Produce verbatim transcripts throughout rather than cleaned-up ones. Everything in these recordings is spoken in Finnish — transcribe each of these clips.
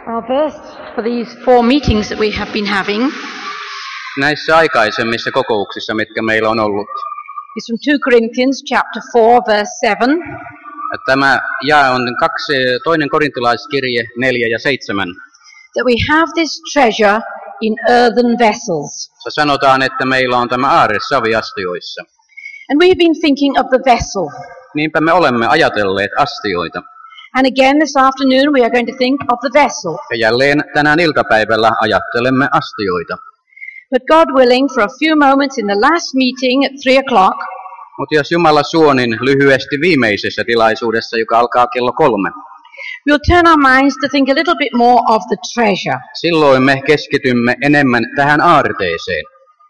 Our verse for these four meetings that we have been having Näissä aikaisemmissa kokouksissa, mitkä meillä on ollut, is from Second Corinthians chapter four, verse seven. tämä jae on kaksi, toinen korintolaiskirje neljä ja seitsemän. That we have this treasure in earthen vessels. Se sanotaan, että meillä on tämä aarre saviastioissa. And we've been thinking of the vessel. Niinpä me olemme ajatelleet astioita. And again this afternoon we are going to think of the vessel. Ja jälleen tänään iltapäivällä ajattelemme astioita. But God willing, for a few moments in the last meeting at three o'clock, Mutta jos Jumala suo, niin lyhyesti viimeisessä tilaisuudessa, joka alkaa kello kolme. we'll turn our minds to think a little bit more of the treasure. Silloin me keskitymme enemmän tähän aarteeseen.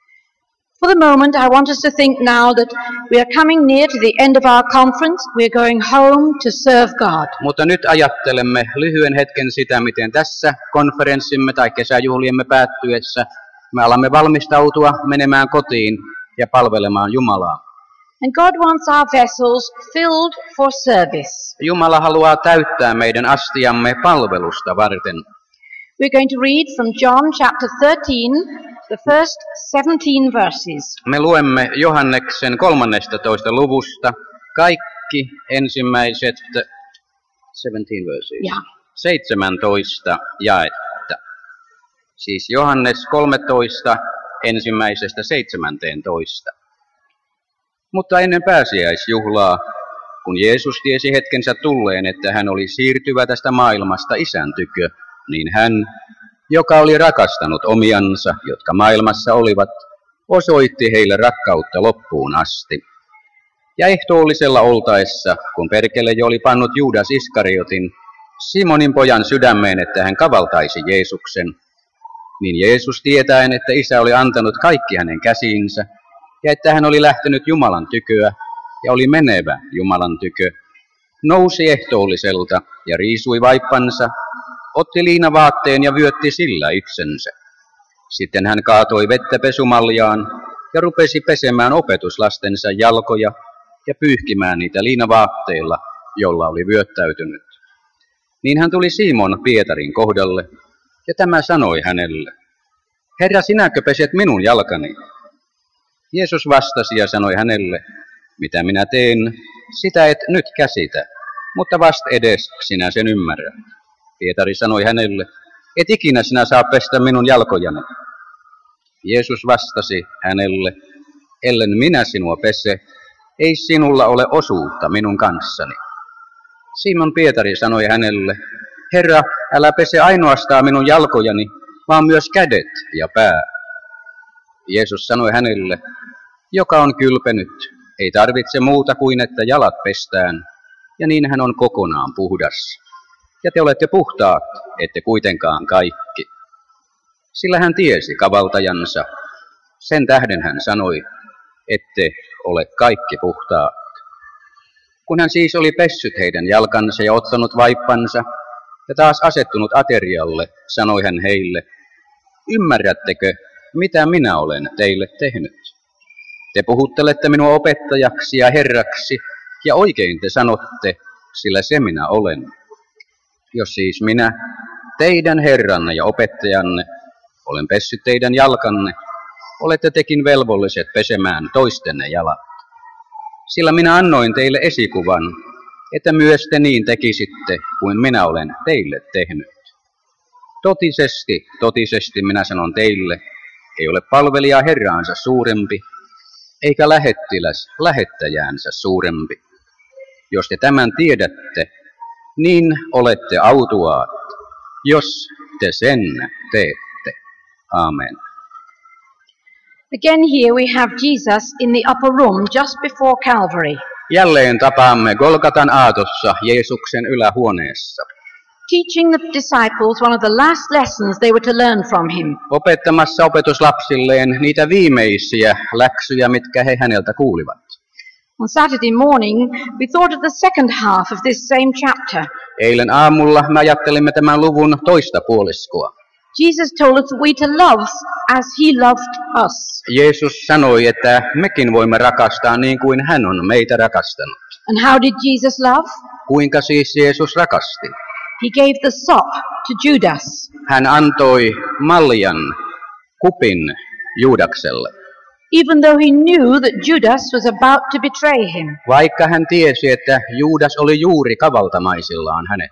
For the moment, I want us to think now that we are coming near to the end of our conference. We are going home to serve God. Mutta nyt ajattelemme lyhyen hetken sitä, miten tässä konferenssimme tai kesäjuhliemme päättyessä me alamme valmistautua menemään kotiin ja palvelemaan Jumalaa. And God wants our vessels filled for service. Jumala haluaa täyttää meidän astiamme palvelusta varten. We're going to read from John chapter thirteen, the first seventeen verses. Me luemme Johanneksen kolmannestatoista luvusta kaikki ensimmäiset seventeen verses. Yeah. seitsemäntoista jaetta. Siis Johannes kolmetoista ensimmäisestä seitsemänteentoista. Mutta ennen pääsiäisjuhlaa, kun Jeesus tiesi hetkensä tulleen, että hän oli siirtyvä tästä maailmasta Isän tykö, niin hän, joka oli rakastanut omiansa, jotka maailmassa olivat, osoitti heille rakkautta loppuun asti. Ja ehtoollisella oltaessa, kun perkele jo oli pannut Juudas Iskariotin, Simonin pojan sydämeen, että hän kavaltaisi Jeesuksen, niin Jeesus tietäen, että Isä oli antanut kaikki hänen käsiinsä, ja että hän oli lähtenyt Jumalan tyköä, ja oli menevä Jumalan tykö, nousi ehtoolliselta ja riisui vaippansa, otti liinavaatteen ja vyötti sillä itsensä. Sitten hän kaatoi vettä pesumaljaan ja rupesi pesemään opetuslastensa jalkoja ja pyyhkimään niitä liinavaatteilla, jolla oli vyöttäytynyt. Niin hän tuli Simon Pietarin kohdalle, ja tämä sanoi hänelle, Herra, sinäkö peset minun jalkani? Jeesus vastasi ja sanoi hänelle, mitä minä teen, sitä et nyt käsitä, mutta vast edes sinä sen ymmärrät. Pietari sanoi hänelle, et ikinä sinä saa pestä minun jalkojani. Jeesus vastasi hänelle, ellen minä sinua pese, ei sinulla ole osuutta minun kanssani. Simon Pietari sanoi hänelle, Herra, älä pese ainoastaan minun jalkojani, vaan myös kädet ja pää. Jeesus sanoi hänelle, joka on kylpenyt, ei tarvitse muuta kuin että jalat pestään, ja niin hän on kokonaan puhdas. Ja te olette puhtaat, ette kuitenkaan kaikki. Sillä hän tiesi kavaltajansa. Sen tähden hän sanoi, ette ole kaikki puhtaat. Kun hän siis oli pessyt heidän jalkansa ja ottanut vaippansa, ja taas asettunut aterialle, sanoi hän heille, ymmärrättekö, mitä minä olen teille tehnyt? Te puhuttelette minua opettajaksi ja herraksi, ja oikein te sanotte, sillä se minä olen. Jos siis minä, teidän herranne ja opettajanne, olen pessyt teidän jalkanne, olette tekin velvolliset pesemään toistenne jalat. Sillä minä annoin teille esikuvan, että myös te niin tekisitte, kuin minä olen teille tehnyt. Totisesti, totisesti minä sanon teille, ei ole palvelija herraansa suurempi, eikä lähettiläs lähettäjäänsä suurempi. Jos te tämän tiedätte, niin olette autuaat, jos te sen teette. Amen. Again here we have Jesus in the upper room just before Calvary, Jälleen tapaamme Golgatan aatossa Jeesuksen ylähuoneessa. teaching the disciples one of the last lessons they were to learn from him. Opettamassa opetuslapsilleen niitä viimeisiä läksyjä, mitkä he häneltä kuulivat. On Saturday morning, we thought of the second half of this same chapter. Eilen aamulla me ajattelimme tämän luvun toista puoliskoa. Jesus told us that we to love as he loved us. Jeesus sanoi, että mekin voimme rakastaa niin kuin hän on meitä rakastanut. And how did Jesus love? Kuinka siis Jeesus rakasti? He gave the sop to Judas. Hän antoi maljan kupin Juudakselle, Even though he knew that Judas was about to betray him. vaikka hän tiesi, että Juudas oli juuri kavaltamaisillaan hänet.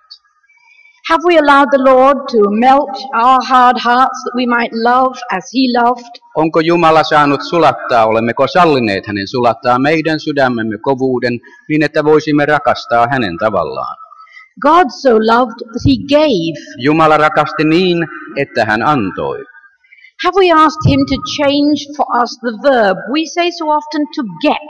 Have we allowed the Lord to melt our hard hearts that we might love as he loved? Onko Jumala saanut sulattaa, olemmeko sallineet hänen sulattaa meidän sydämemme kovuuden niin, että voisimme rakastaa hänen tavallaan? God so loved that he gave. Jumala rakasti niin, että hän antoi. Have we asked him to change for us the verb we say so often to get?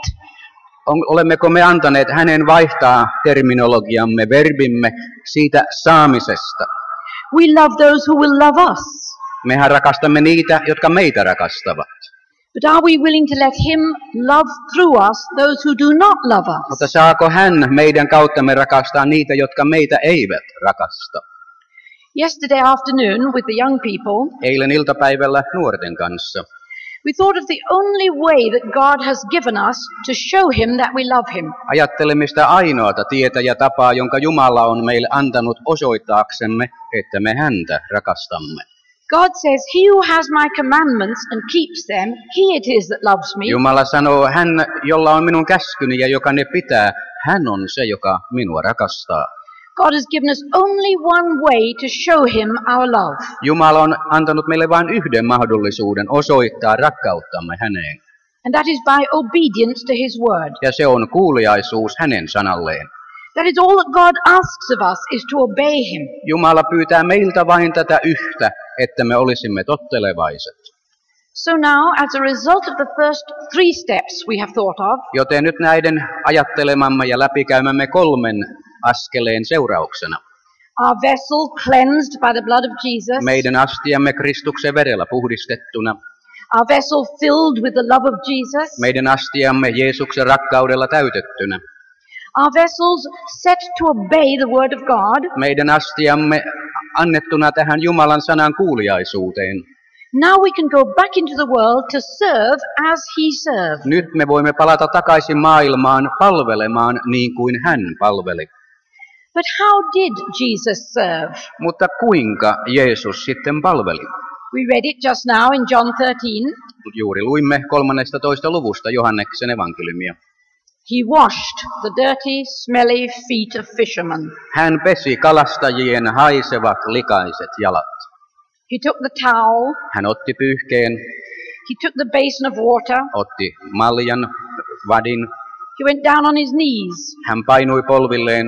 Olemmeko me antaneet hänen vaihtaa terminologiamme, verbimme siitä saamisesta? We love those who will love us. Mehän rakastamme niitä, jotka meitä rakastavat. But are we willing to let him love through us those who do not love us? Mutta saako hän meidän kauttamme rakastaa niitä, jotka meitä eivät rakasta? Yesterday afternoon with the young people, Eilen iltapäivällä nuorten kanssa we thought of the only way that God has given us to show him that we love him. ajattelemme sitä ainoata tietä ja tapaa, jonka Jumala on meille antanut osoittaaksemme, että me häntä rakastamme. God says, he who has my commandments and keeps them, he it is that loves me. Jumala sanoo, hän, jolla on minun käskyni ja joka ne pitää, hän on se, joka minua rakastaa. God has given us only one way to show him our love. Jumala on antanut meille vain yhden mahdollisuuden osoittaa rakkauttamme häneen. And that is by obedience to his word. Ja se on kuuliaisuus hänen sanalleen. That is all that God asks of us is to obey him. Jumala pyytää meiltä vain tätä yhtä, että me olisimme tottelevaiset. So now, as a result of the first three steps we have thought of, Joten nyt näiden ajattelemamme ja läpikäymämme kolmen askeleen seurauksena, our vessel cleansed by the blood of Jesus, meidän astiamme Kristuksen verellä puhdistettuna, our vessel filled with the love of Jesus, meidän astiamme Jeesuksen rakkaudella täytettynä, our vessels set to obey the word of God, meidän astiamme annettuna tähän Jumalan sanan kuuliaisuuteen. now we can go back into the world to serve as he served. Nyt me voimme palata takaisin maailmaan palvelemaan niin kuin hän palveli. But how did Jesus serve? Mutta kuinka Jeesus sitten palveli? We read it just now in John thirteen. Juuri luimme kolmannestatoista luvusta Johanneksen evankeliumia. He washed the dirty, smelly feet of fishermen. Hän pesi kalastajien haisevat likaiset jalat. He took the towel. Hän otti pyyhkeen, He took the basin of water. otti maljan, vadin. He went down on his knees. Hän painui polvilleen.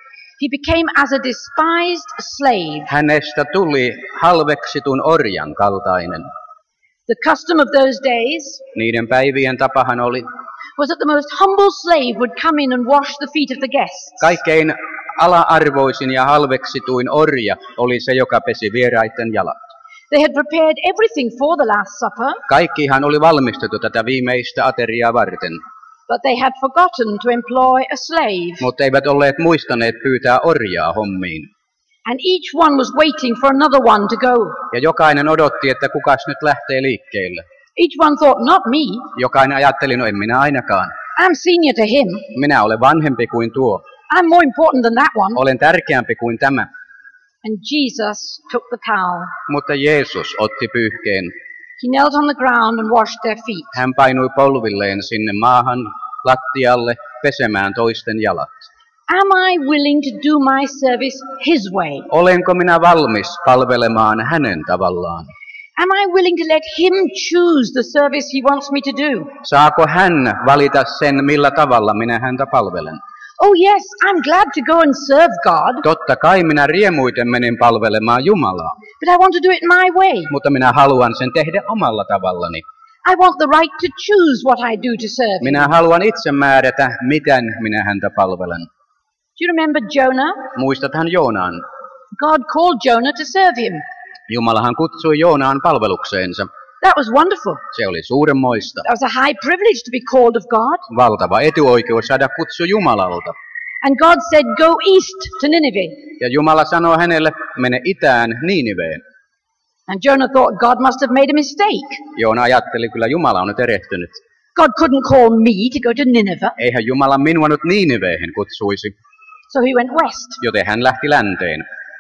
He became as a despised slave. Hänestä tuli halveksitun orjan kaltainen. The custom of those days Niiden päivien tapahan oli, was that the most humble slave would come in and wash the feet of the guests. kaikkein ala-arvoisin ja halveksituin orja oli se, joka pesi vieraiden jalat. They had prepared everything for the Last Supper, Kaikkihan oli valmistettu tätä viimeistä ateriaa varten, but they had forgotten to employ a slave. mutta eivät olleet muistaneet pyytää orjaa hommiin. And each one was waiting for another one to go. Ja jokainen odotti, että kukas nyt lähtee liikkeelle. Each one thought, not me. Jokainen ajatteli, no en minä ainakaan. I'm senior to him. Minä olen vanhempi kuin tuo. I'm more important than that one. Olen tärkeämpi kuin tämä. And Jesus took the towel. Mutta Jeesus otti pyyhkeen. He knelt on the ground and washed their feet. Hän painui polvilleen sinne maahan, lattialle, pesemään toisten jalat. Am I willing to do my service his way? Olenko minä valmis palvelemaan hänen tavallaan? Am I willing to let him choose the service he wants me to do? Saako hän valita sen, millä tavalla minä häntä palvelen? Oh yes, I'm glad to go and serve God, Totta kai minä riemuiten menin palvelemaan Jumalaa, but I want to do it my way. mutta minä haluan sen tehdä omalla tavallani. I want the right to choose what I do to serve him. Minä haluan itse määrätä, miten minä häntä palvelen. Do you remember Jonah? Muistathan Joonaan. God called Jonah to serve him. Jumalahan kutsui Joonaan palvelukseensa. That was wonderful. Se oli suuremmoista. That was a high privilege to be called of God. Valtava etuoikeus saada kutsu Jumalalta. And God said, go east to Nineveh. Ja Jumala sanoi hänelle, mene itään Niiniveen. And Jonah thought God must have made a mistake. Joona ajatteli, kyllä Jumala on nyt erehtynyt. God couldn't call me to go to Nineveh. Eihän Jumala minua nyt Niiniveen kutsuisi, So he went west. joten hän lähti länteen.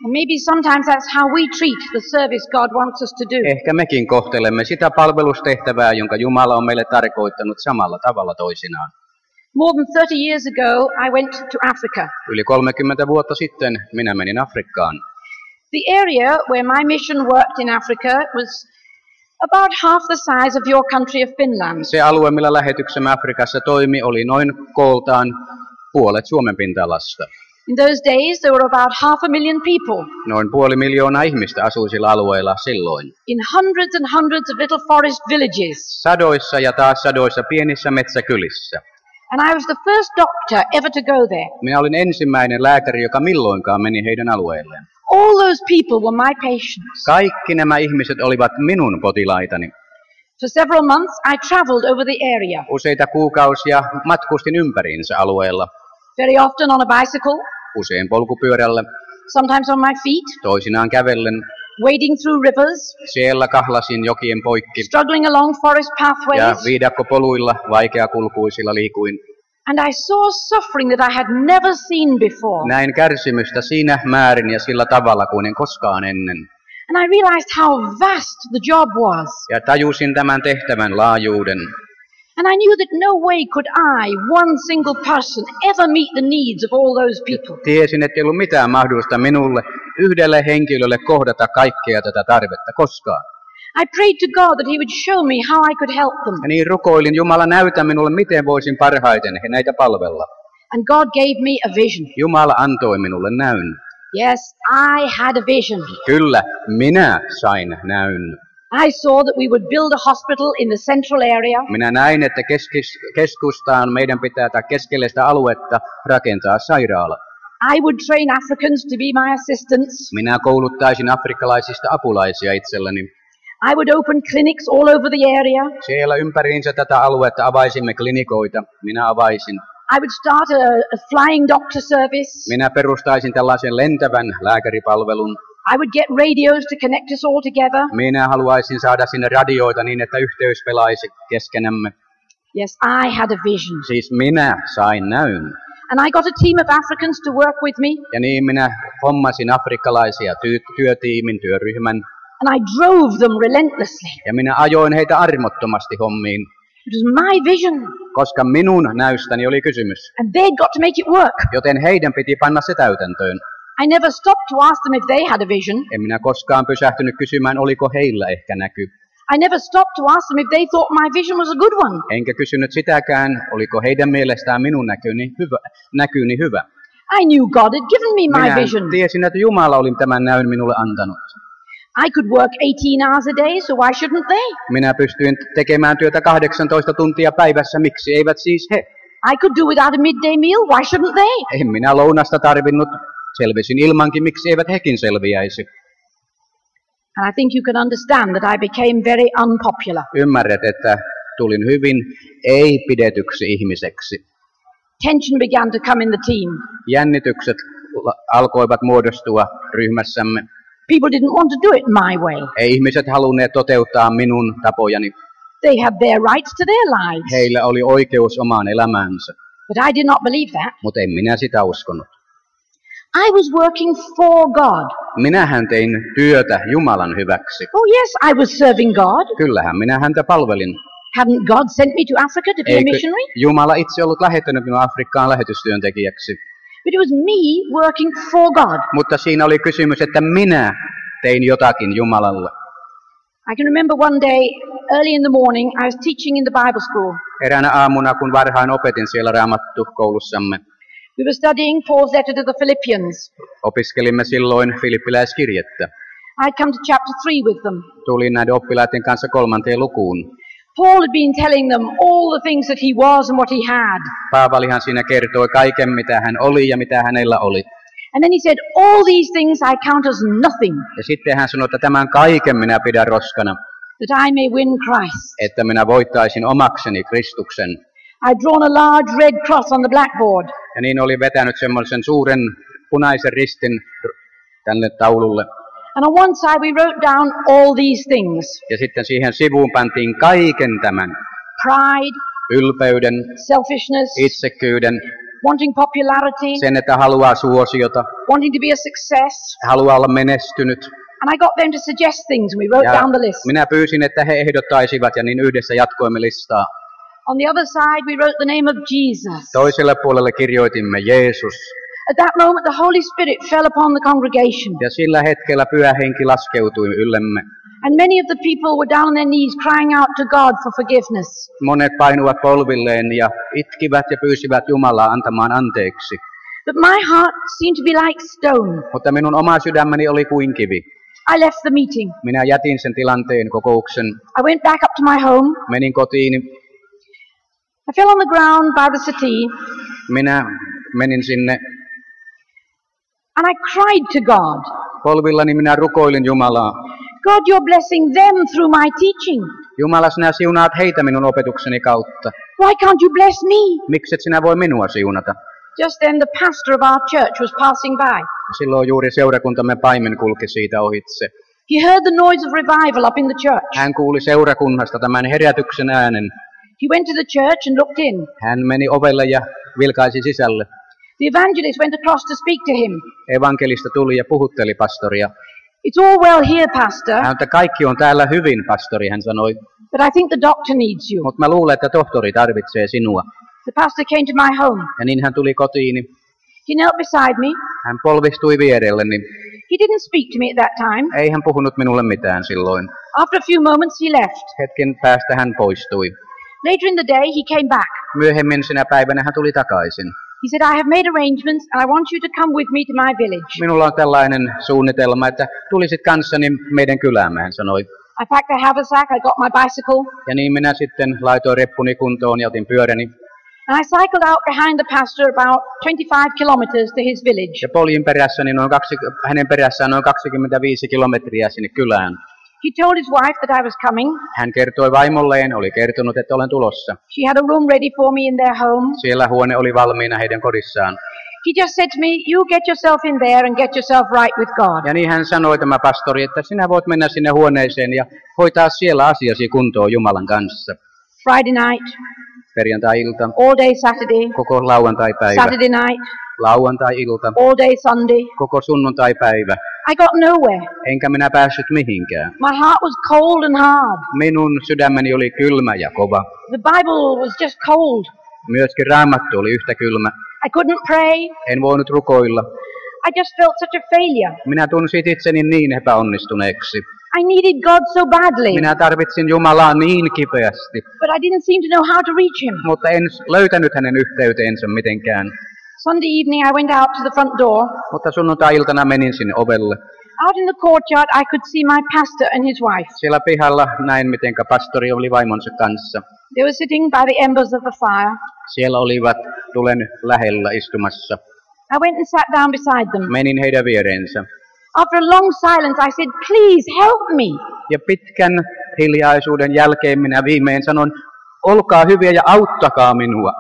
Maybe sometimes that's how we treat the service God wants us to do. Ehkä mekin kohtelemme sitä palvelustehtävää, jonka Jumala on meille tarkoittanut samalla tavalla toisinaan. More than thirty years ago, I went to Africa. Yli kolmekymmentä vuotta sitten minä menin Afrikkaan. The area where my mission worked in Africa was about half the size of your country of Finland. Se alue, millä lähetyksemme Afrikassa toimi, oli noin kooltaan puolet Suomen pinta-alasta. In those days, there were about half a million people. Noin puoli miljoonaa ihmistä asui sillä alueella silloin. In hundreds and hundreds of little forest villages. Sadoissa ja taas sadoissa pienissä metsäkylissä. And I was the first doctor ever to go there. Minä olin ensimmäinen lääkäri, joka milloinkaan meni heidän alueelleen. All those people were my patients. Kaikki nämä ihmiset olivat minun potilaitani. For several months, I traveled over the area. Useita kuukausia matkustin ympäriinsä alueella. Very often on a bicycle. Usein polkupyörällä. Sometimes on my feet. Toisinaan kävellen. Wading through rivers. Siellä kahlasin jokien poikki. Struggling along forest pathways. Ja viidakkopoluilla, vaikeakulkuisilla liikuin. And I saw suffering that I had never seen before. Näin kärsimystä siinä määrin ja sillä tavalla kuin en koskaan ennen. And I realized how vast the job was. Ja tajusin tämän tehtävän laajuuden. And I knew that no way could I, one single person, ever meet the needs of all those people. Tiesin, että ei ollut mitään mahdollista minulle, yhdelle henkilölle kohdata kaikkea tätä tarvetta koskaan. I prayed to God that He would show me how I could help them. Ja niin rukoilin, Jumala näytä minulle, miten voisin parhaiten näitä palvella. And God gave me a vision. Jumala antoi minulle näyn. Yes, I had a vision. Kyllä, minä sain näyn. I saw that we would build a hospital in the central area. Minä näin, että keskis, keskustaan meidän pitää tai keskelle sitä aluetta rakentaa sairaala. I would train Africans to be my assistants. Minä kouluttaisin afrikkalaisista apulaisia itselleni. I would open clinics all over the area. Siellä ympäriinsä tätä aluetta avaisimme klinikoita. Minä avaisin. I would start a, a flying doctor service. Minä perustaisin tällaisen lentävän lääkäripalvelun. I would get radios to connect us all together. Minä haluaisin saada sinne radioita niin, että yhteys pelaisi keskenämme. Yes, I had a vision. Siis minä sain näyn. And I got a team of Africans to work with me. Ja niin minä hommasin afrikkalaisia ty- työtiimin, työryhmän. And I drove them relentlessly. Ja minä ajoin heitä armottomasti hommiin. It was my vision. Koska minun näystäni oli kysymys. And they'd got to make it work. Joten heidän piti panna se täytäntöön. I never stopped to ask them if they had a vision. En minä koskaan pysähtynyt kysymään, oliko heillä ehkä näky. I never stopped to ask them if they thought my vision was a good one. Enkä kysynyt sitäkään, oliko heidän mielestään minun näkyni hyvä. Näkyni hyvä. I knew God had given me my Minä vision. tiesin, että Jumala oli tämän näyn minulle antanut. I could work eighteen hours a day, so why shouldn't they? Minä pystyin tekemään työtä kahdeksantoista tuntia päivässä, miksi eivät siis he? I could do without a midday meal, why shouldn't they? En minä lounasta tarvinnut, selvisin ilmankin, miksi eivät hekin selviäisi. And I think you can understand that I became very unpopular. Ymmärrät, että tulin hyvin ei-pidetyksi ihmiseksi. Tension began to come in the team. Jännitykset alkoivat muodostua ryhmässämme. People didn't want to do it my way. Ei ihmiset halunneet toteuttaa minun tapojani. They had their rights to their lives. Heillä oli oikeus omaan elämäänsä. But I did not believe that. Mutta en minä sitä uskonut. I was working for God. Minähän tein työtä Jumalan hyväksi. Oh yes, I was serving God. Kyllähän minä häntä palvelin. Hadn't God sent me to Africa to be a Eikö missionary? Jumala itse ollut lähettänyt minua Afrikkaan lähetystyöntekijäksi? But it was me working for God. Mutta siinä oli kysymys, että minä tein jotakin Jumalalle. I can remember one day, early in the morning, I was teaching in the Bible school. Eräänä aamuna, kun varhain opetin siellä Raamattu koulussamme, We were studying Paul's letter to the Philippians. opiskelimme silloin Filippiläiskirjettä. I'd come to chapter three with them. Tulin näiden oppilaiden kanssa kolmanteen lukuun. Paul had been telling them all the things that he was and what he had. Paavalihan siinä kertoi kaiken, mitä hän oli ja mitä hänellä oli. And then he said, all these things I count as nothing, Ja sitten hän sanoi, että tämän kaiken minä pidän roskana, that I may win Christ. että minä voittaisin omakseni Kristuksen. I'd drawn a large red cross on the blackboard. Ja niin oli vetänyt semmoisen suuren punaisen ristin tänne taululle. And on one side we wrote down all these things. Ja sitten siihen sivuun pantiin kaiken tämän. Pride, Ylpeyden, selfishness, itsekkyyden, wanting popularity, sen, että haluaa suosiota, wanting to be a success. haluaa olla menestynyt. And I got them to suggest things and we wrote Ja down the list. minä pyysin, että he ehdottaisivat ja niin yhdessä jatkoimme listaa. On the other side we wrote the name of Jesus. Toiselle puolelle kirjoitimme Jeesus. At that moment the Holy Spirit fell upon the congregation. Ja sillä hetkellä Pyhä Henki laskeutui yllemme. And many of the people were down on their knees crying out to God for forgiveness. Monet painuivat polvilleen ja itkivät ja pyysivät Jumalaa antamaan anteeksi. But my heart seemed to be like stone. Mutta minun oma sydämeni oli kuin kivi. I left the meeting. Minä jätin sen tilanteen, kokouksen. I went back up to my home. Menin kotiin. I fell on the ground by the settee. Minä menin sinne. And I cried to God. Polvillani minä rukoilin Jumalaa. God, you're blessing them through my teaching. Jumala, sinä siunaat heitä minun opetukseni kautta. Why can't you bless me? Miksi et sinä voi minua siunata? Just then the pastor of our church was passing by. Silloin juuri seurakuntamme paimen kulki siitä ohitse. He heard the noise of revival up in the church. Hän kuuli seurakunnasta tämän herätyksen äänen. He went to the church and looked in. Hän meni ovelle ja vilkaisi sisälle. The evangelist went across to speak to him. Evankelista tuli ja puhutteli pastoria. It's all well here, pastor. Hän, että kaikki on täällä hyvin, pastori, hän sanoi. But I think the doctor needs you. Mutta mä luulen, että tohtori tarvitsee sinua. The pastor came to my home. Ja niin hän tuli kotiini. He knelt beside me. Hän polvistui vierelleni. He didn't speak to me at that time. Ei hän puhunut minulle mitään silloin. After a few moments he left. Hetken päästä hän poistui. Later in the day he came back. Myöhemmin sinä päivänä hän tuli takaisin. He said, I have made arrangements and I want you to come with me to my village. Minulla on tällainen suunnitelma, että tulisit kanssani meidän kyläämme, hän sanoi. I packed a haversack, I got my bicycle. Ja niin minä sitten laitoin reppuni kuntoon ja otin pyöräni. And I cycled out behind the pastor about twenty-five kilometers to his village. Ja poljin perässäni noin kaksi, hänen perässään noin kaksikymmentäviisi kilometriä sinne kylään. He told his wife that I was coming. Hän kertoi vaimolleen, oli kertonut, että olen tulossa. She had a room ready for me in their home. Siellä huone oli valmiina heidän kodissaan. He just said to me, you get yourself in there and get yourself right with God. Ja niin hän sanoi tämä pastori, että sinä voit mennä sinne huoneeseen ja hoitaa siellä asiasi kuntoon Jumalan kanssa. Friday night. Perjantai-ilta. All day Saturday. Koko lauantai-päivä. Saturday night. Lauantai-ilta. All day Sunday. Koko sunnuntai-päivä. I got nowhere. Enkä minä päässyt mihinkään. My heart was cold and hard. Minun sydämeni oli kylmä ja kova. The Bible was just cold. Myöskin Raamattu oli yhtä kylmä. I couldn't pray. En voinut rukoilla. I just felt such a failure. Minä tunsin itseni niin epäonnistuneeksi. I needed God so badly. Minä tarvitsin Jumalaa niin kipeästi. But I didn't seem to know how to reach him. Mutta en löytänyt hänen yhteyteensä mitenkään. Sunday evening I went out to the front door. Mutta sunnuntai-iltana menin sinne ovelle. Out in the courtyard I could see my pastor and his wife. Siellä pihalla näin, miten pastori oli vaimonsa kanssa. They were sitting by the embers of the fire. Siellä olivat tulen lähellä istumassa. I went and sat down beside them. Menin heidän viereensä. After a long silence I said, please help me. Ja pitkän hiljaisuuden jälkeen minä viimein sanon, olkaa hyviä ja auttakaa minua.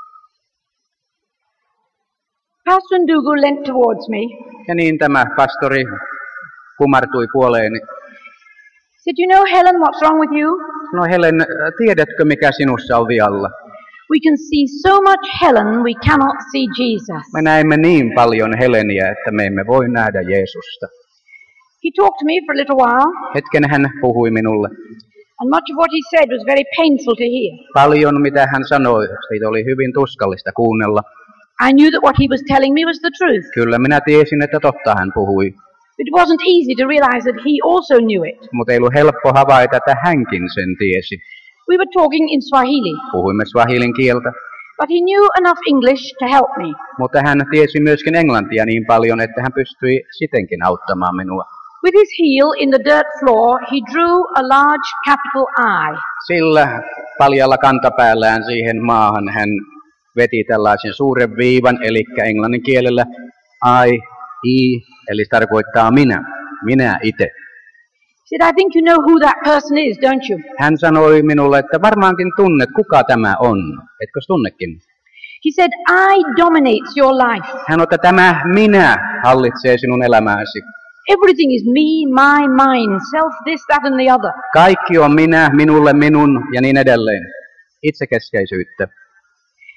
Pastor Ndugu leant towards me. Ja niin tämä pastori kumartui puoleeni. Said, you know Helen, what's wrong with you? No Helen, tiedätkö mikä sinussa on vialla? We can see so much Helen, we cannot see Jesus. Me näemme niin paljon Heleniä, että me emme voi nähdä Jeesusta. He talked to me for a little while. Hetken hän puhui minulle. And much of what he said was very painful to hear. Paljon mitä hän sanoi, siitä oli hyvin tuskallista kuunnella. I knew that what he was telling me was the truth. Kyllä minä tiesin, että totta hän puhui. It wasn't easy to realize that he also knew it. Mutta ei ollut helppo havaita, että hänkin sen tiesi. We were talking in Swahili. Puhuimme swahilin kieltä. But he knew enough English to help me. Mutta hän tiesi myöskin englantia niin paljon, että hän pystyi sitenkin auttamaan minua. With his heel in the dirt floor, he drew a large capital I. Sillä paljalla kantapäällään siihen maahan hän veti tällaisen suuren viivan, eli englannin kielellä I, I, eli tarkoittaa minä, minä itse. He said, I think you know who that person is, don't you? Hän sanoi minulle, että varmaankin tunnet, kuka tämä on. Etkö tunnekin? He said, I dominates your life. Hän sanoi, että tämä minä hallitsee sinun elämääsi. Everything is me, my, mine, self, this, that and the other. Kaikki on minä, minulle, minun ja niin edelleen. Itsekeskeisyyttä.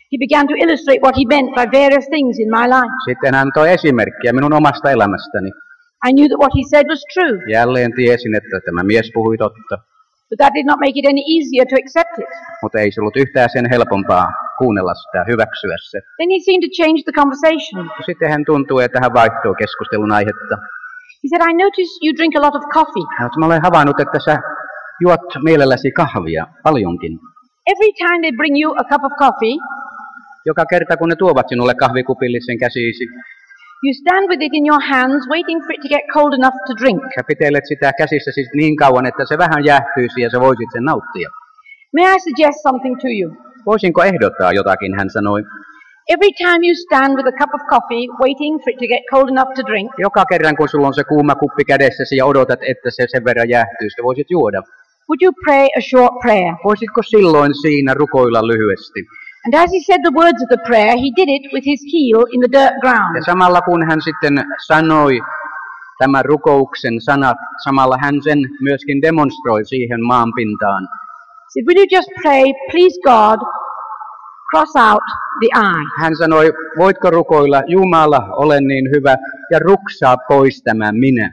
He began to illustrate what he meant by various things in my life. Sitten hän toi esimerkkiä minun omasta elämästäni. I knew that what he said was true, Jälleen tiesin, että tämä mies puhui totta, but that did not make it any easier to accept it. mutta ei se ollut yhtään sen helpompaa kuunnella sitä, hyväksyä se. Then he seemed to change the conversation. Sitten hän tuntui, että hän vaihtoi keskustelun aihetta. He said, I notice you drink a lot of coffee. Hän sanoi, mä olen havainnut, että sä juot mielelläsi kahvia paljonkin. Every time they bring you a cup of coffee, Joka kerta, kun ne tuovat sinulle kahvikupillisen käsiisi, you stand with it in your hands, waiting for it to get cold enough to drink. sä pitelet sitä käsissä siis niin kauan, että se vähän jäähtyisi ja sä voisit sen nauttia. May I suggest something to you? Voisinko ehdottaa jotakin, hän sanoi. Every time you stand with a cup of coffee, waiting for it to get cold enough to drink, Joka kerran, kun sulla on se kuuma kuppi kädessäsi ja odotat, että se sen verran jäähtyy, sä voisit juoda. would you pray a short prayer? Voisitko silloin siinä rukoilla lyhyesti? And as he said the words of the prayer, he did it with his heel in the dirt ground. Ja samalla kun hän sitten sanoi tämän rukouksen sanat, samalla hän sen myöskin demonstroi siihen maanpintaan. He said, will you just pray, please God, cross out the I. Hän sanoi, voitko rukoilla, Jumala, ole niin hyvä, ja ruksaa pois tämä minä.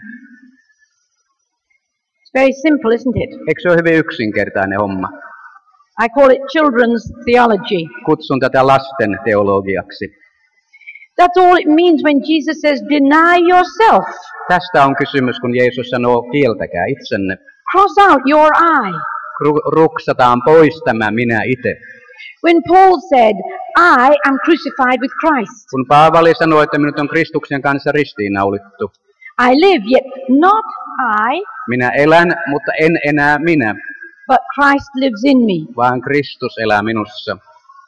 It's very simple, isn't it? Eikö se ole hyvin yksinkertainen homma? I call it children's theology. Kutsun tätä lasten teologiaksi. That's all it means when Jesus says, deny yourself. Tästä on kysymys, kun Jeesus sanoo, kieltäkää itsenne. Cross out your I. Ru- ruksataan pois tämä minä itse. When Paul said, I am crucified with Christ. Kun Paavali sanoi, että minut on Kristuksen kanssa ristiinnaulittu. I live, yet not I, Minä elän, mutta en enää minä, but Christ lives in me. vaan Kristus elää minussa.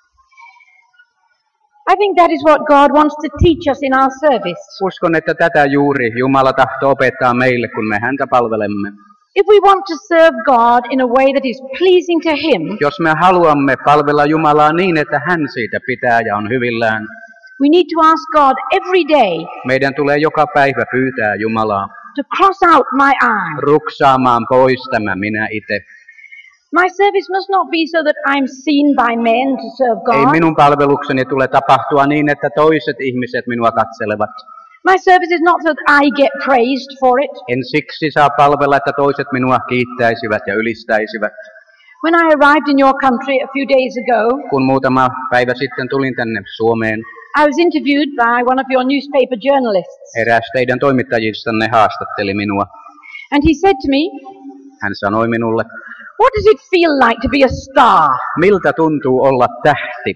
I think that is what God wants to teach us in our service. Uskon, että tätä juuri Jumala tahtoo opettaa meille, kun me häntä palvelemme. If we want to serve God in a way that is pleasing to Him, Jos me haluamme palvella Jumalaa niin, että hän siitä pitää ja on hyvillään, we need to ask God every day meidän tulee joka päivä pyytää Jumalaa to cross out my I. ruksaamaan pois tämä minä itse. My service must not be so that I'm seen by men to serve Ei God. minun palvelukseni tule tapahtua niin, että toiset ihmiset minua katselevat. My service is not so that I get praised for it. En siksi saa palvella, että toiset minua kiittäisivät ja ylistäisivät. When I arrived in your country a few days ago, Kun muutama päivä sitten tulin tänne Suomeen, I was interviewed by one of your newspaper journalists. eräs teidän toimittajistanne haastatteli minua. And he said to me, Hän sanoi minulle, what does it feel like to be a star? miltä tuntuu olla tähti?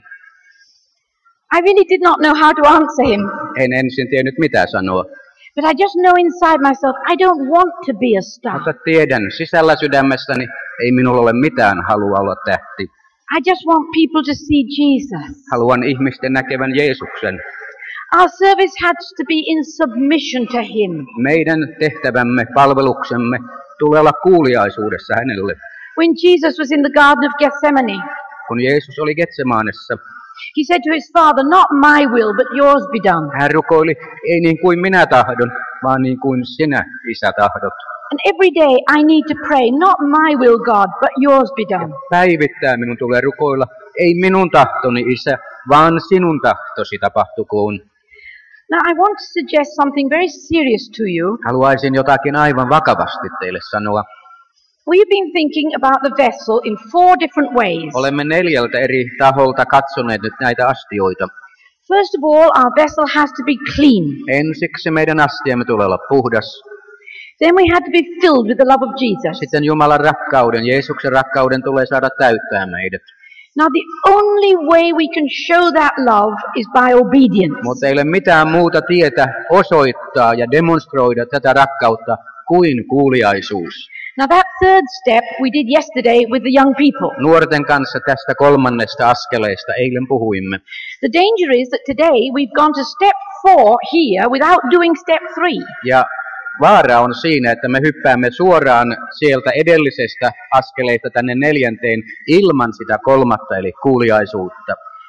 I really did not know how to answer him. En ensin tiennyt mitä sanoa, But I just know inside myself, I don't want to be a star. mutta tiedän sisällä sydämessäni, ei minulla ole mitään halua olla tähti. I just want people to see Jesus. Haluan ihmisten näkevän Jeesuksen. Our service has to be in submission to Him. Meidän tehtävämme, palveluksemme tulee olla kuuliaisuudessa hänelle. When Jesus was in the Garden of Gethsemane, Kun Jeesus oli Getsemaanessa, He said to His Father, not my will, but yours be done. hän rukoili, ei niin kuin minä tahdon, vaan niin kuin sinä, Isä, tahdot. And every day I need to pray, not my will, God, but yours be done. Päivittäin minun tulee rukoilla, ei minun tahtoni, Isä, vaan sinun tahtosi tapahtukoon. Now I want to suggest something very serious to you. Haluaisin jotakin aivan vakavasti teille sanoa. We've been thinking about the vessel in four different ways. Olemme neljältä eri taholta katsoneet nyt näitä astioita. First of all, our vessel has to be clean. Ensiksi meidän astiamme tulee olla puhdas. Then we had to be filled with the love of Jesus. Sitten Jumalan rakkauden, Jeesuksen rakkauden tulee saada täyttää meidät. Now the only way we can show that love is by obedience. Mutta ei ole mitään muuta tietä osoittaa ja demonstroida tätä rakkautta kuin kuuliaisuus. Now that third step we did yesterday with the young people. Nuorten kanssa tästä kolmannesta askeleesta eilen puhuimme. The danger is that today we've gone to step four here without doing step three. Ja vaara on siinä, että me hyppäämme suoraan sieltä edellisestä askeleesta tänne neljänteen ilman sitä kolmatta eli kuuliaisuutta.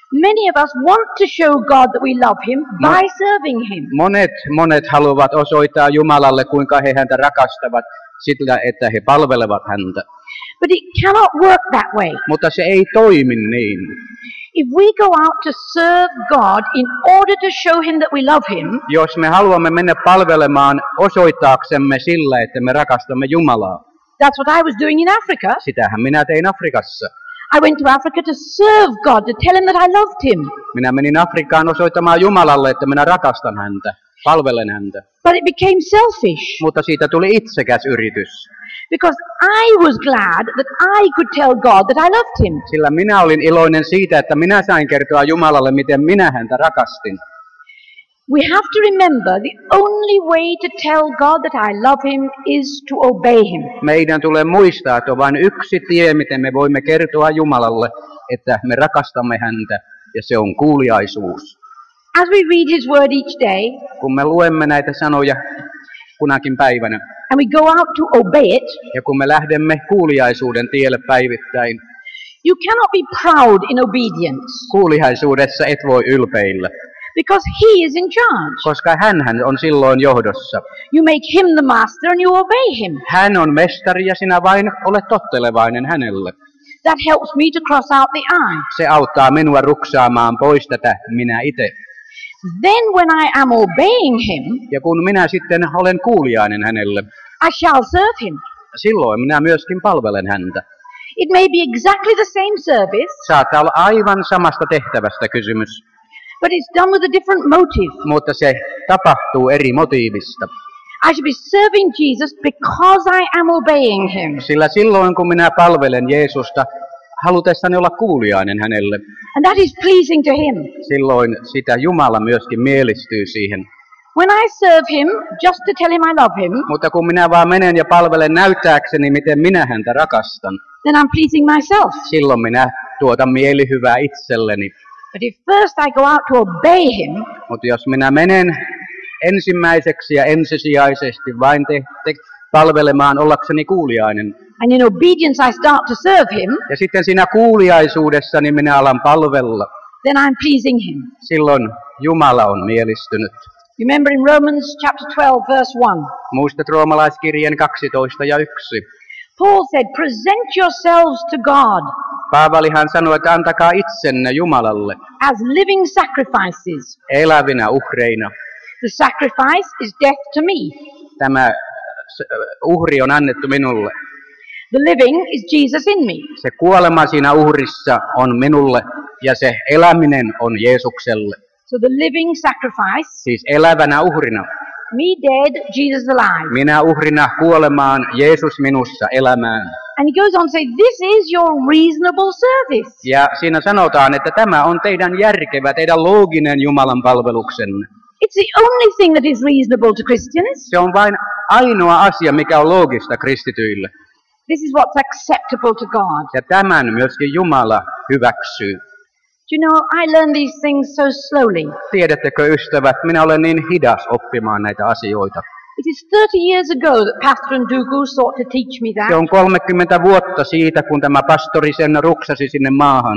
Many of us want to show God that we love Him by serving Him. Monet, monet haluavat osoittaa Jumalalle, kuinka he häntä rakastavat, sillä, että he palvelevat häntä. But it cannot work that way. Mutta se ei toimi niin. If we go out to serve God in order to show Him that we love Him, Jos me haluamme mennä palvelemaan osoittaaksemme sillä, että me rakastamme Jumalaa, that's what I was doing in Africa. sitähän minä tein Afrikassa. I went to Africa to serve God, to tell Him that I loved Him. Minä menin Afrikkaan osoittamaan Jumalalle, että minä rakastan häntä, palvelen häntä. But it became selfish Mutta siitä tuli itsekäs yritys. because I was glad that I could tell God that I loved Him. Sillä minä olin iloinen siitä, että minä sain kertoa Jumalalle, miten minä häntä rakastin. We have to remember the only way to tell God that I love Him is to obey Him. Meidän tulee muistaa, että on vain yksi tie, miten me voimme kertoa Jumalalle, että me rakastamme häntä, ja se on kuuliaisuus. As we read His word each day, Kun me luemme näitä sanoja kunakin päivänä, and we go out to obey it, ja kun me lähdemme kuuliaisuuden tielle päivittäin, you cannot be proud in obedience kuuliaisuudessa et voi ylpeillä, because He is in charge. koska hänhän on silloin johdossa. You make Him the master and you obey Him. Hän on mestari ja sinä vain olet tottelevainen hänelle. That helps me to cross out the I. Se auttaa minua ruksaamaan pois tätä minä itse. Then when I am obeying Him, Ja kun minä sitten olen kuuliainen hänelle, I shall serve Him. silloin minä myöskin palvelen häntä. It may be exactly the same service, Saattaa olla aivan samasta tehtävästä kysymys, but it's done with a different motive. mutta se tapahtuu eri motiivista. I should be serving Jesus because I am obeying Him. Sillä silloin kun minä palvelen Jeesusta, halutessani olla kuuliainen hänelle, And that is pleasing to Him. silloin sitä Jumala myöskin mielistyy siihen. When I serve Him just to tell Him I love Him, Mutta kun minä vaan menen ja palvelen näyttääkseni, miten minä häntä rakastan, then I'm pleasing myself. silloin minä tuotan mielihyvää itselleni. But if first I go out to obey Him, Mutta jos minä menen ensimmäiseksi ja ensisijaisesti vain te, te, palvelemaan ollakseni kuuliainen, and in obedience I start to serve Him, ja sitten siinä kuuliaisuudessa niin minä alan palvella, then I'm pleasing Him. silloin Jumala on mielistynyt. Remember in Romans chapter twelve, verse one, Muistat roomalaiskirjeen kaksitoista ja yksi. Paul said, present yourselves to God Paavalihan sanoi, että antakaa itsenne Jumalalle as living sacrifices. elävinä uhreina. The sacrifice is death to me. Tämä uhri on annettu minulle. The living is Jesus in me. Se kuolema siinä uhrissa on minulle ja se eläminen on Jeesukselle. So the living sacrifice, Siis elävänä uhrina. me dead, Jesus alive. Minä uhrina kuolemaan, Jeesus minussa elämään. And he goes on to say, this is your reasonable service. Ja siinä sanotaan, että tämä on teidän järkevä, teidän looginen Jumalan palveluksenne. It's the only thing that is reasonable to Christians. Se on vain ainoa asia, mikä on loogista kristityille. This is what's acceptable to God. Ja tämän myöskin Jumala hyväksyy. Do you know, I learn these things so slowly. Tiedättekö ystävät, minä olen niin hidas oppimaan näitä asioita. It is thirty years ago that Pastor Ndugu sought to teach me Se that. on kolmekymmentä vuotta siitä, kun tämä pastori sen ruksasi sinne maahan.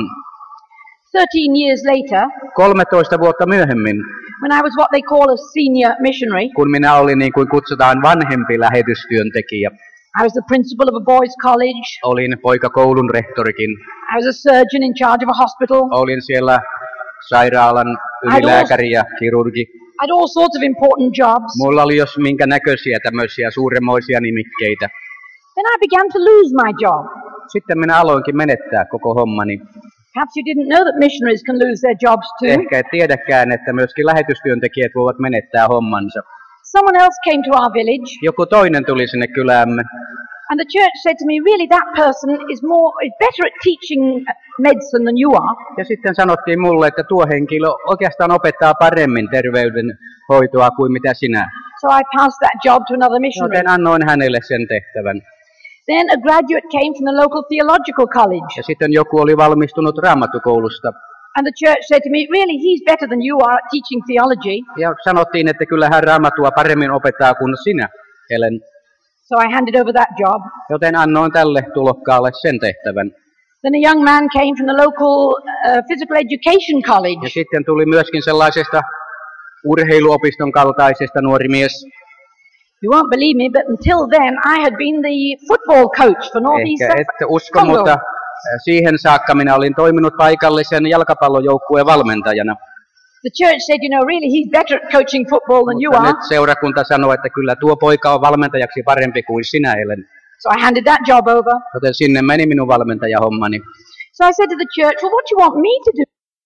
Thirteen years later, kolmetoista vuotta myöhemmin, when I was what they call a senior missionary, kun minä olin niin kuin kutsutaan vanhempi lähetystyöntekijä. I was the principal of a boys' college. Olin poikakoulun rehtorikin. I was a surgeon in charge of a hospital. Olin siellä sairaalan ylilääkäri ja kirurgi. I had all sorts of important jobs. Mulla oli jos minkä näköisiä tämmöisiä suuremmoisia nimikkeitä. Then I began to lose my job. Sitten minä aloinkin menettää koko hommani. Perhaps you didn't know that missionaries can lose their jobs too. Ehkä et tiedäkään, että myöskin lähetystyöntekijät voivat menettää hommansa. Someone else came to our village, Joku toinen tuli sinne kyläämme. and the church said to me, really that person is more, is better at teaching medicine than you are. Ja sitten sanottiin mulle, että tuo henkilö oikeastaan opettaa paremmin terveydenhoitoa kuin mitä sinä. So I passed that job to another missionary. Joten annoin hänelle sen tehtävän. Then a graduate came from the local theological college, Ja sitten joku oli valmistunut raamattukoulusta. and the church said to me, really he's better than you are at teaching theology. Ja sanottiin, että kyllä hän raamattua paremmin opettaa kuin sinä, Helen. So I handed over that job. Joten annoin tälle tulokkaalle sen tehtävän. Then a young man came from the local uh, physical education Ja college. sitten tuli myöskin sellaisesta urheiluopiston kaltaisesta nuori mies. You won't believe me, but until then I had been the football coach for North East Ehkä ette usko, Congo. mutta siihen saakka minä olin toiminut paikallisen jalkapallojoukkueen valmentajana. The church said, you know, really he's better at coaching football than you Mutta are. nyt seurakunta sanoi, että kyllä tuo poika on valmentajaksi parempi kuin sinä, Ellen. So I handed that job over. Joten sinne meni minun valmentajahommani. So I said to the church, well, what do you want me to do?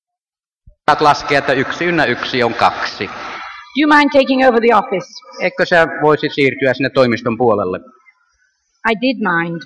Saat laskea, että yksi ynnä yksi on kaksi. Do you mind taking over the office? Eikö sä voisi siirtyä sinne toimiston puolelle? I did mind.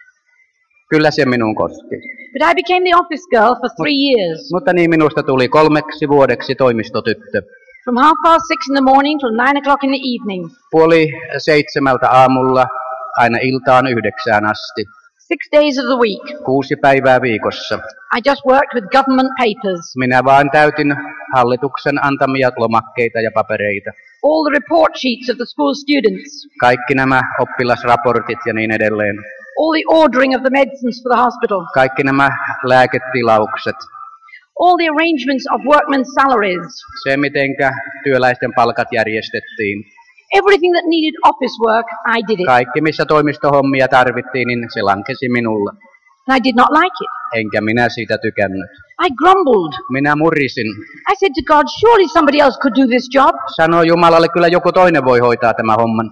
Kyllä se minun koski. But I became the office girl for three years. Mutta niin minusta tuli kolmeksi vuodeksi toimistotyttö. From half past six in the morning till nine o'clock in the evening. Puoli seitsemältä aamulla aina iltaan yhdeksään asti. Six days of the week. Kuusi päivää viikossa. I just worked with government papers. Minä vaan täytin hallituksen antamia lomakkeita ja papereita. All the report sheets of the school students. Kaikki nämä oppilasraportit ja niin edelleen. All the ordering of the medicines for the hospital. Kaikki nämä lääketilaukset. All the arrangements of workmen's salaries. Se, mitenkä työläisten palkat järjestettiin. Everything that needed office work, I did it. Kaikki, missä toimistohommia tarvittiin, niin se lankesi minulle. And I did not like it. Enkä minä siitä tykännyt. I grumbled. Minä murisin. I said to God, surely somebody else could do this job. Sanoi Jumalalle, kyllä joku toinen voi hoitaa tämän homman.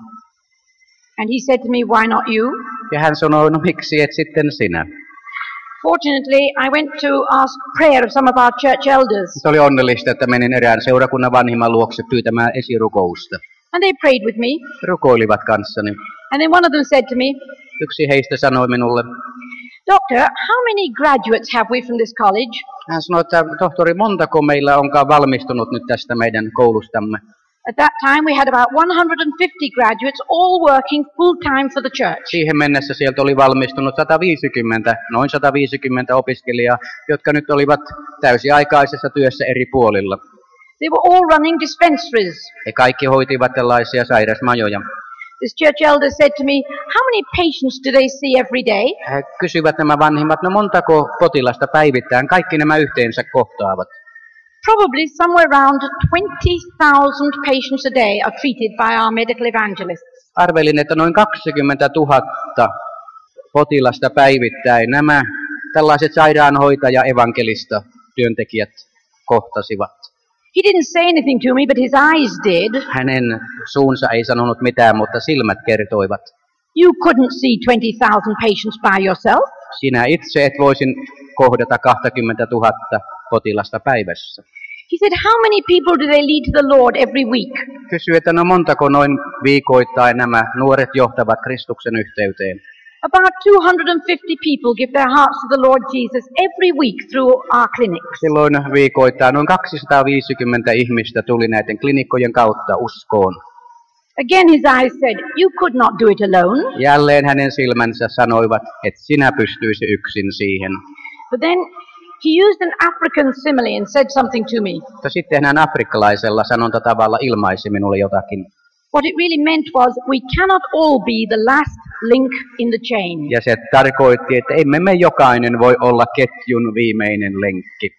And he said to me, why not you? Ja hän sanoi, no miksi et sitten sinä? Fortunately, I went to ask prayer of some of our church elders. Se oli onnellista, että menin erään seurakunnan vanhimman luokse pyytämään esirukousta. And they prayed with me. Rukoilivat kanssani. And then one of them said to me, Yksi heistä sanoi minulle, Doctor, how many graduates have we from this college? hän sanoi, että tohtori, montako meillä onkaan valmistunut nyt tästä meidän koulustamme? At that time, we had about one hundred fifty graduates, all working full-time for the church. Siihen mennessä sieltä oli valmistunut sata viisikymmentä, noin sata viisikymmentä opiskelijaa, jotka nyt olivat täysiaikaisessa työssä eri puolilla. They were all running dispensaries. He kaikki hoitivat tällaisia sairasmajoja. This church elder said to me, how many patients do they see every day? He kysyivät nämä vanhimmat, no montako potilasta päivittäin kaikki nämä yhteensä kohtaavat? Probably somewhere around twenty thousand patients a day are treated by our medical evangelists. Arvelin, että noin kaksikymmentätuhatta potilasta päivittäin nämä tällaiset sairaanhoitaja-evankelista työntekijät kohtasivat. He didn't say anything to me, but his eyes did. Hänen suunsa ei sanonut mitään, mutta silmät kertoivat. You couldn't see twenty thousand patients by yourself. Sinä itse et voisin kohdata kaksikymmentätuhatta potilasta päivässä. He said, how many people do they lead to the Lord every week? Kysyi, että no montako noin viikoittain nämä nuoret johtavat Kristuksen yhteyteen. About two hundred fifty people give their hearts to the Lord Jesus every week through our clinics. Silloin viikoittain noin kaksisataaviisikymmentä ihmistä tuli näiden klinikkojen kautta uskoon. Again his eyes said, you could not do it alone. Jälleen hänen silmänsä sanoivat, että sinä pystyisi yksin siihen. But then he used an African simile and said something to me. Mutta sitten hän afrikkalaisella sanontatavalla ilmaisi minulle jotakin. What it really meant was, we cannot all be the last link in the chain. Ja se tarkoitti, että emme me jokainen voi olla ketjun viimeinen lenkki.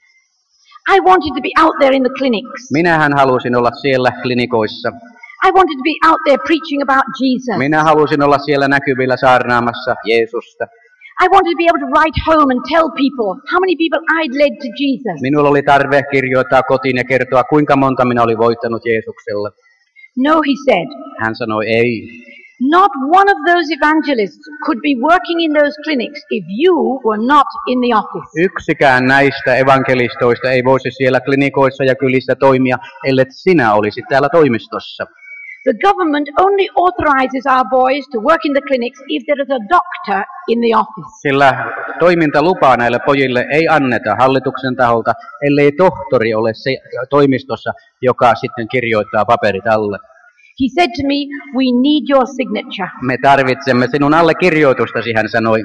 I wanted to be out there in the clinics. Minähän halusin olla siellä klinikoissa. I wanted to be out there preaching about Jesus. Minä halusin olla siellä näkyvillä saarnaamassa Jeesusta. I wanted to be able to write home and tell people how many people I'd led to Jesus. Minulla oli tarve kirjoittaa kotiin ja kertoa, kuinka monta minä olin voittanut Jeesukselle. No, he said. Hän sanoi, ei. Not one of those evangelists could be working in those clinics if you were not in the office. Yksikään näistä evankelistoista ei voisi siellä klinikoissa ja kylissä toimia, ellei sinä olisit täällä toimistossa. The government only authorizes our boys to work in the clinics if there is a doctor in the office. Sillä toimintalupaa näille pojille ei anneta hallituksen taholta, ellei tohtori ole se toimistossa, joka sitten kirjoittaa paperit alle. He said to me, we need your signature. Me tarvitsemme sinun allekirjoitustasi, hän sanoi.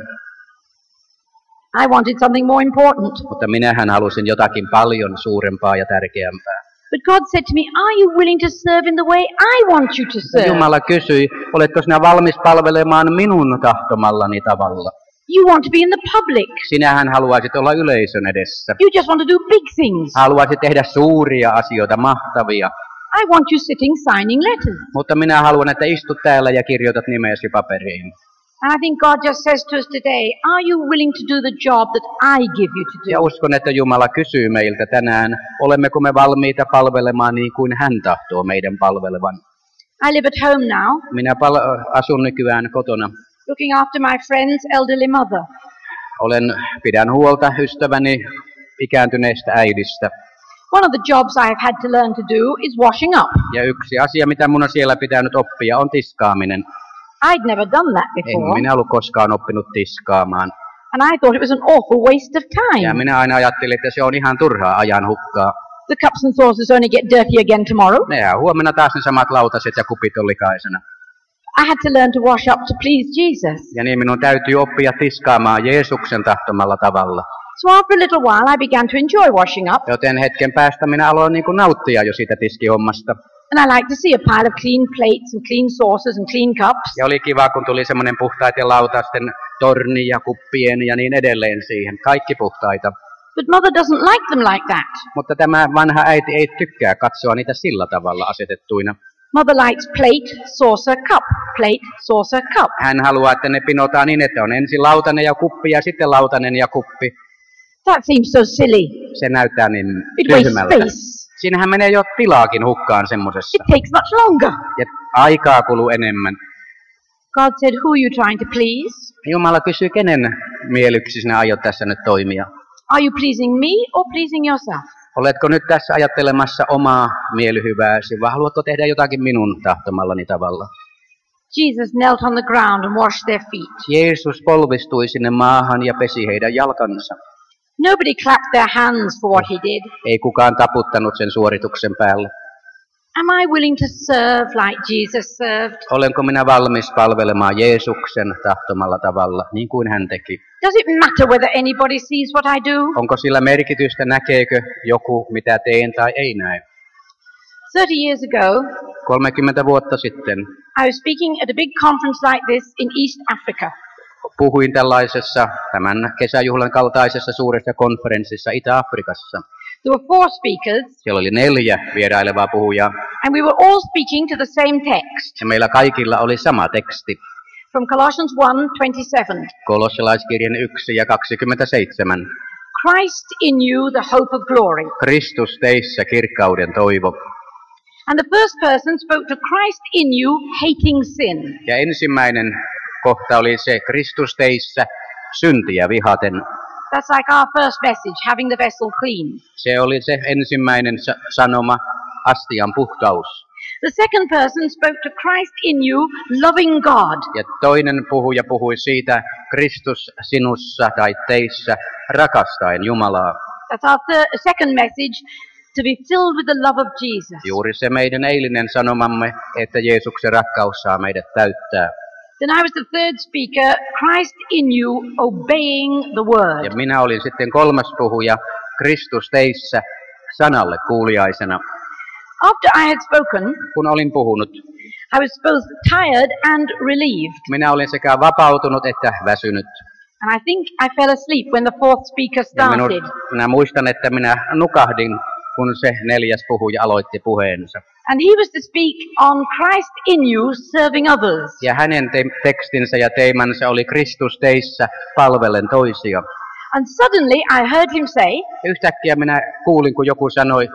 I wanted something more important. Mutta minähän halusin jotakin paljon suurempaa ja tärkeämpää. But God said to me, are you willing to serve in the way I want you to serve? Jumala kysyi, oletko sinä valmis palvelemaan minun tahtomallani tavalla? You want to be in the public. Sinähän haluaisit olla yleisön edessä. You just want to do big things. Haluaisit tehdä suuria asioita, mahtavia. I want you sitting signing letters. Mutta minä haluan, että istut täällä ja kirjoitat nimesi paperiin. And I think God just says to us today, are you willing to do the job that I give you to Ja do? uskon, että Jumala kysyy meiltä tänään, olemmeko me valmiita palvelemaan niin kuin hän tahtoo meidän palvelevan. I live at home now, Minä pal- asun nykyään kotona. looking after my friend's elderly mother. Olen, pidän huolta ystäväni ikääntyneestä äidistä. One of the jobs I have had to learn to do is washing up. Ja yksi asia, mitä mun on siellä pitänyt oppia, on tiskaaminen. I'd never done that En before. minä ollut koskaan oppinut tiskaamaan. And I thought it was an awful waste of Ja time. minä aina ajattelin, että se on ihan turhaa ajan hukkaa. The cups and saucers only get dirty again tomorrow. Nehän huomenna taas ne samat lautaset ja kupit on likaisena. I had to learn to wash up to please Jesus. Ja niin minun täytyy oppia tiskaamaan Jeesuksen tahtomalla tavalla. So after a little while I began to enjoy washing up. Joten hetken päästä minä aloin niin kuin nauttia jo siitä tiskihommasta. And I like to see a pile of clean plates and clean saucers and clean cups. Ja oli kiva, kun tuli semmoinen puhtaiden lautasten torni ja kuppien ja niin edelleen siihen. Kaikki puhtaita. But mother doesn't like them like that. Mutta tämä vanha äiti ei tykkää katsoa niitä sillä tavalla asetettuina. Mother likes plate, saucer, cup, plate, saucer, cup. Hän haluaa, että ne pinotaan niin, että on ensin lautanen ja kuppi ja sitten lautanen ja kuppi. That seems so silly. Se näyttää niin It wastes tyhmältä. space. Siinähän menee jo tilaakin hukkaan semmosessa. It takes much longer. Ja aikaa kuluu enemmän. God said, who are you trying to please? Jumala kysyy, kenen mielyksi sinä aiot tässä nyt toimia? Are you pleasing me or pleasing yourself? Oletko nyt tässä ajattelemassa omaa mielihyvääsi, vai haluatko tehdä jotakin minun tahtomallani tavalla? Jesus knelt on the ground and washed their feet. Jeesus polvistui sinne maahan ja pesi heidän jalkansa. Nobody clapped their hands for what he did. Ei kukaan taputtanut sen suorituksen päälle. Am I willing to serve like Jesus served? Olenko minä valmis palvelemaan Jeesuksen tahtomalla tavalla, niin kuin hän teki? Does it matter whether anybody sees what I do? Onko sillä merkitystä, näkeekö joku, mitä teen tai ei näe? Thirty years ago, kolmekymmentä vuotta sitten I was speaking at a big conference like this in East Africa. puhuin tällaisessa tämän kesäjuhlan kaltaisessa suuressa konferenssissa Itä-Afrikassa. There were four speakers, Siellä oli neljä vierailevaa puhujaa and we were all speaking to the same text ja meillä kaikilla oli sama teksti. from Colossians one twenty-seven. Kolossalaiskirjan yksi ja kaksikymmentäseitsemän. Christ in you, the hope of glory. Kristus teissä kirkkauden toivo. And the first person spoke to Christ in you, hating sin. Ja ensimmäinen kohta oli se Kristus teissä syntiä vihaten. That's like our first message, having the vessel clean. Se oli se ensimmäinen sa- sanoma, astian puhtaus. The second person spoke to Christ in you, loving God. Ja toinen puhuja puhui siitä Kristus sinussa tai teissä rakastaen Jumalaa. That's our third, second message, to be filled with the love of Jesus. Juuri se meidän eilinen sanomamme, että Jeesuksen rakkaus saa meidät täyttää. Then I was the third speaker, Christ in you, obeying the word. Ja minä olin sitten kolmas puhuja, Kristus teissä sanalle kuuliaisena. After I had spoken, Kun olin puhunut, I was both tired and relieved. minä olin sekä vapautunut että väsynyt. And I think I fell asleep when the fourth speaker Ja minun, started. minä muistan, että minä nukahdin, kun se neljäs puhuja aloitti puheensa. And he was to speak on Christ in you, serving others. Ja hänen te- tekstinsä ja teimansa oli Kristus teissä palvellen toisia. And suddenly I heard him say, Ja yhtäkkiä minä kuulin, kun joku sanoi,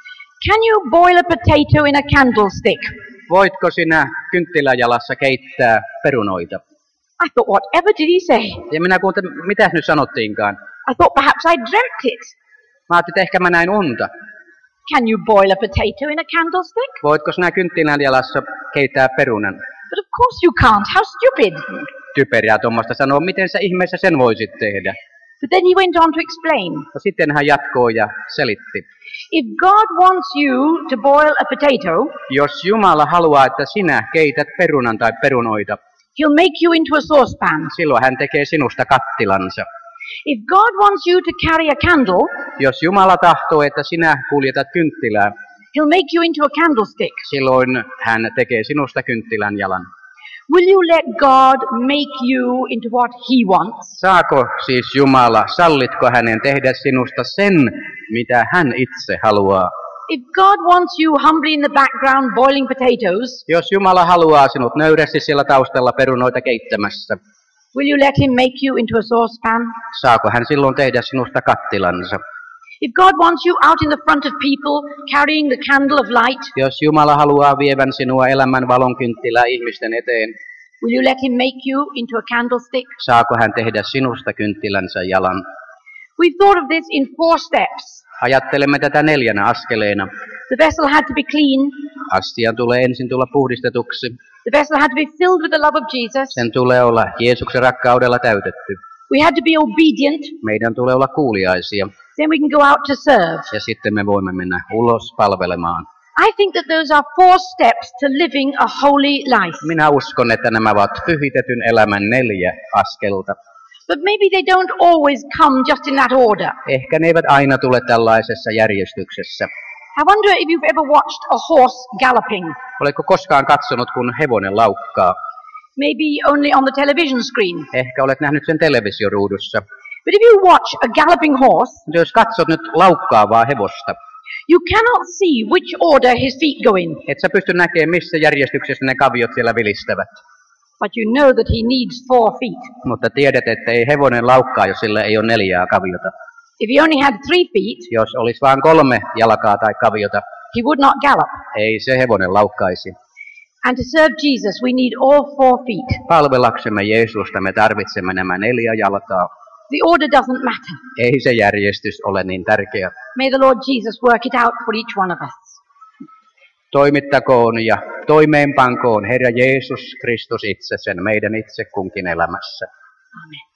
can you boil a potato in a candlestick? voitko sinä kynttiläjalassa keittää perunoita? I thought, whatever did he say? Ja minä kuuntelin, mitä nyt sanottiinkaan. I thought perhaps I dreamt it. Mä ajattelin, että ehkä mä näin unta. Can you boil a potato in a candlestick? Voitko sinä kynttiläjalassa keittää perunan? But of course you can't. How stupid. Typeriä tuommoista sanoa, miten sä ihmeessä sen voisit tehdä. But then he went on to explain. No sitten hän jatkoi ja selitti. If God wants you to boil a potato, Jos Jumala haluaa, että sinä keität perunan tai perunoita, he'll make you into a saucepan. silloin hän tekee sinusta kattilansa. If God wants you to carry a candle, Jos Jumala tahtoo, että sinä kuljetat kynttilää, he'll make you into a candlestick. silloin hän tekee sinusta kynttilän jalan. Will you let God make you into what He wants? Saako siis Jumala, sallitko hänen tehdä sinusta sen, mitä hän itse haluaa? If God wants you humbly in the background boiling potatoes, Jos Jumala haluaa sinut nöyrästi siellä taustalla perunoita keittämässä, will you let Him make you into a saucepan? saako hän silloin tehdä sinusta kattilansa? If God wants you out in the front of people carrying the candle of light, Jos Jumala haluaa vievän sinua elämän valonkynttilää ihmisten eteen, will you let Him make you into a candlestick? saako hän tehdä sinusta kynttilänsä jalan? We've thought of this in four steps. Ajattelemme tätä neljänä askeleena. The vessel had to be clean. Astian tulee ensin tulla puhdistetuksi. The vessel had to be filled with the love of Jesus. Sen tulee olla Jeesuksen rakkaudella täytetty. We had to be obedient. Meidän tulee olla kuuliaisia. Then we can go out to serve. Ja sitten me voimme mennä ulos palvelemaan. I think that those are four steps to living a holy life. Minä uskon, että nämä ovat pyhitetyn elämän neljä askelta. But maybe they don't always come just in that order. Ehkä ne eivät aina tule tällaisessa järjestyksessä. I wonder if you've ever watched a horse galloping. Oletko koskaan katsonut, kun hevonen laukkaa? Maybe only on the television screen. Ehkä olet nähnyt sen televisioruudussa. But if you watch a galloping horse, Mutta jos katsot nyt laukkaavaa hevosta, you cannot see which order his feet go in. et sä pysty näkemään, missä järjestyksessä ne kaviot siellä vilistävät. But you know that he needs four feet. Mutta tiedät, että ei hevonen laukkaa, jos sillä ei ole neljää kaviota. If he only had three feet, Jos olisi vain kolme jalkaa tai kaviota, he would not gallop. ei se hevonen laukkaisi. And to serve Jesus, we need all four feet. Palvelaksemme Jeesusta me tarvitsemme nämä neljä jalkaa. The order doesn't matter. Ei se järjestys ole niin tärkeä. May the Lord Jesus work it out for each one of us. Toimittakoon ja toimeenpankoon Herra Jeesus Kristus itse sen meidän itse kunkin elämässä. Amen.